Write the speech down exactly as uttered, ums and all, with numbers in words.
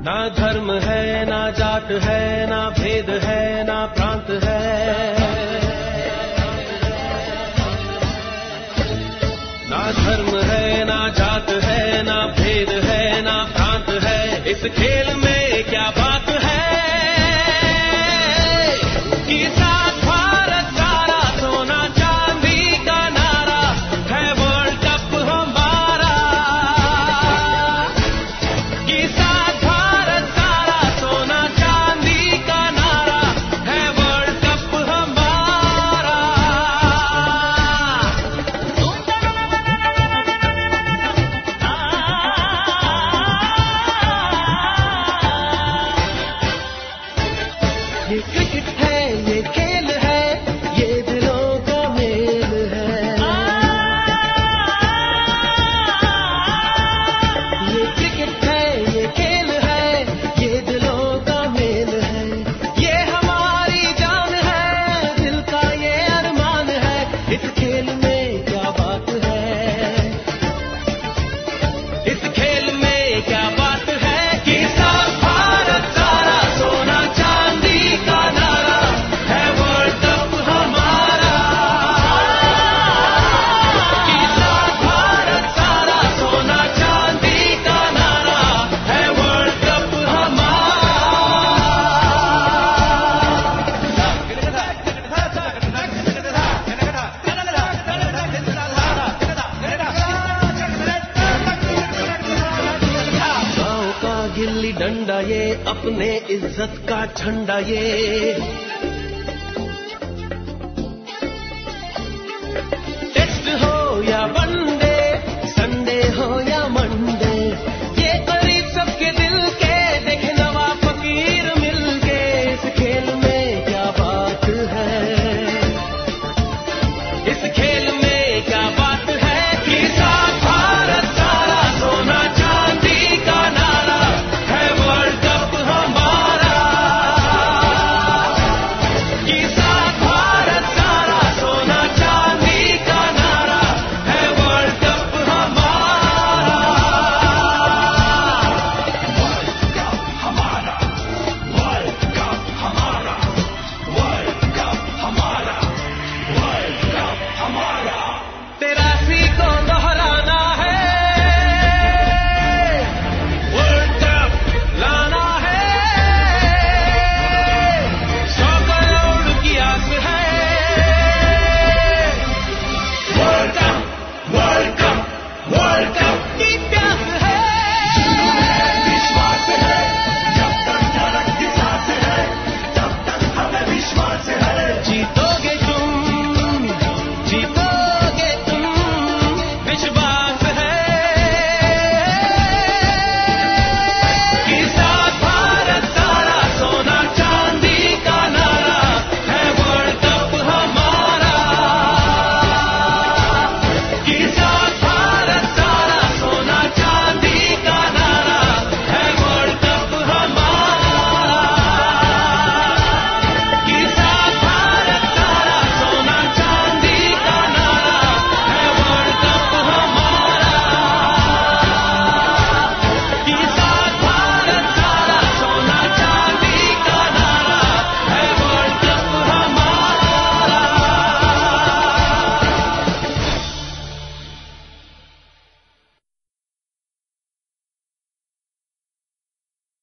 ना धर्म है, ना जात है, ना भेद है, ना प्रांत है। ना धर्म है, ना जात है, ना भेद है, ना प्रांत है। इस खेल में क्या बात है कि साथ भारत सारा सोना चांदी का नारा है, वर्ल्ड कप हमारा। कि साथ भारत सारा सोना चांदी का नारा है, वर्ल्ड कप हमारा। ये क्रिकेट है, ये खेल है, ये दिलों का मेल है। ये क्रिकेट है, ये खेल है, ये दिलों का मेल है। ये हमारी जान है, दिल का ये अरमान है। इस खेल में क्या बात है, इस खेल में क्या बात है कि साथ भारत सारा सोना चांदी का नारा है, वर्ल्ड कप हमारा। कि साथ भारत सारा सोना चांदी का नारा है, वर्ल्ड कप हमारा। गाँव का गिल्ली डंडा ये, अपने इज्जत का झंडा ये।